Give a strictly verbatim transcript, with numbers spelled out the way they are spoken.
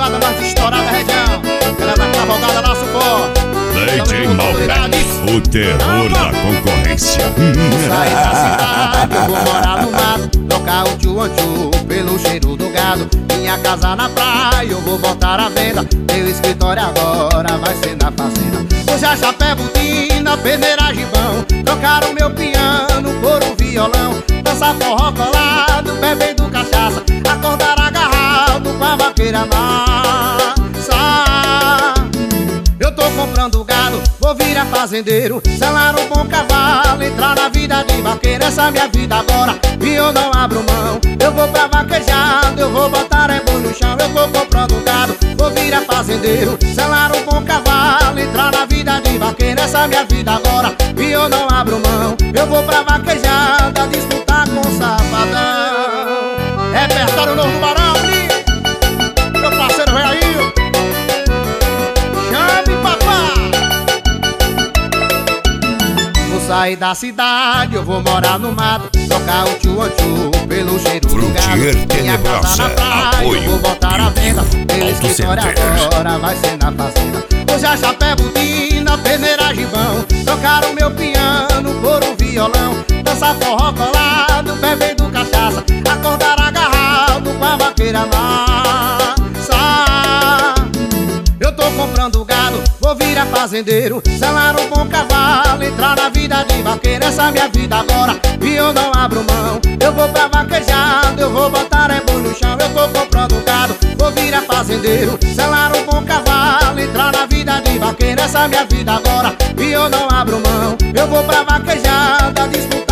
cavalgada mais estourada da região. Ela da cavalgada lá suporte. D J Malbec, o terror da concorrência. Sair da cidade, eu vou morar no mato, trocar o tchu-an-tchu pelo cheiro do gado. Minha casa na praia, eu vou botar à venda. Meu escritório agora vai ser na fazenda. Usar chapéu, botina, peneira, gibão, trocar o meu piano por um violão. Dançar forró colado, bebendo cachaça, acordar agarrado com a vaqueira massa. Eu tô comprando gado, vou virar fazendeiro, selar um bom cavalo, entrar na vida de vaqueiro. Essa é minha vida agora e eu não abro mão. Eu vou pra vaquejado, eu vou botar é boi no chão. Eu tô comprando gado, vou virar fazendeiro, selar um bom cavalo, entrar na vida de vaqueiro. Essa é minha vida agora e eu não abro mão. Eu vou pra vaquejada, disputar com o safadão. Repertório novo do Barão, meu parceiro vem aí. Sair da cidade, eu vou morar no mato, trocar o tchu-an-tchu pelo cheiro do gado. Minha casa na praia, eu vou botar à venda. Meu escritório agora vai ser na fazenda. Usar chapéu, botina, peneira, gibão, trocar o meu piano por um violão. Dançar forró colado, bebendo cachaça, acordar agarrado com a vaqueira massa. Eu tô comprando gado, vou virar fazendeiro, selar um bom cavalo, entrar na vida de vaqueiro. Essa é minha vida agora e eu não abro mão. Eu vou pra vaquejado, eu vou botar é boi no chão. Eu tô comprando gado, vou virar fazendeiro, selar um bom cavalo, entrar na vida de vaqueiro. Essa é minha vida agora e eu não abro mão. Eu vou pra vaquejada, disputar